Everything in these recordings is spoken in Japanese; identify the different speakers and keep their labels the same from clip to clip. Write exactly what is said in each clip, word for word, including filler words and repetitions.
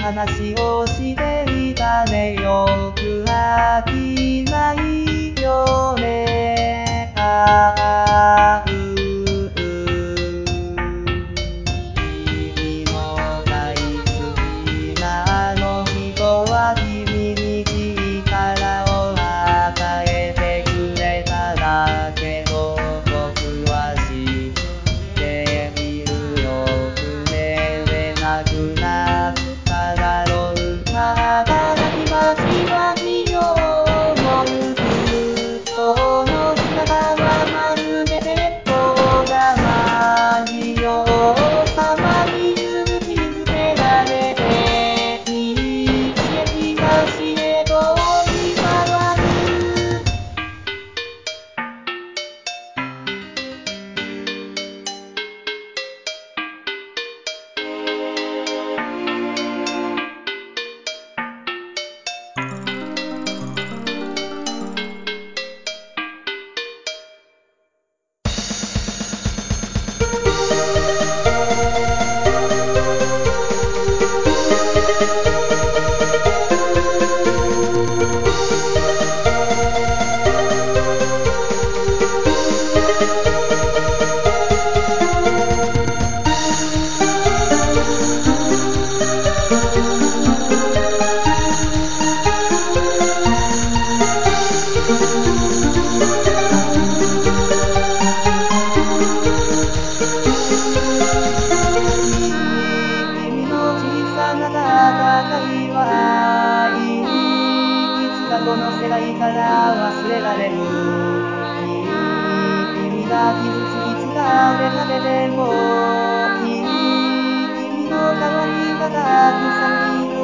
Speaker 1: 話をしていたね。よく飽きないよね。ああうう君の大好きなあの人は君に力を与えてくれただけを僕は知っているよ。眠れなくなっただろう。また泣き虫は火を思う。ずっとの姿はまるで鉄砲玉に王様に勇気づけられて西へ東へと追い回る。戦いはいつかこの世界から忘れられる。君が傷つき疲れ果てても君の代わりがたくさんいる。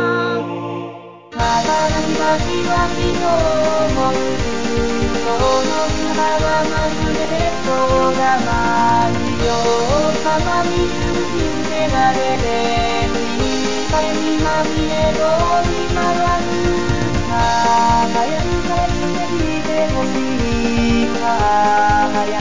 Speaker 1: また泣き虫は火を思う。その姿はまるで鉄砲玉に王様に勇気づけられてにまみれと追い回る。ああ早く帰ってきてほしい。ああ早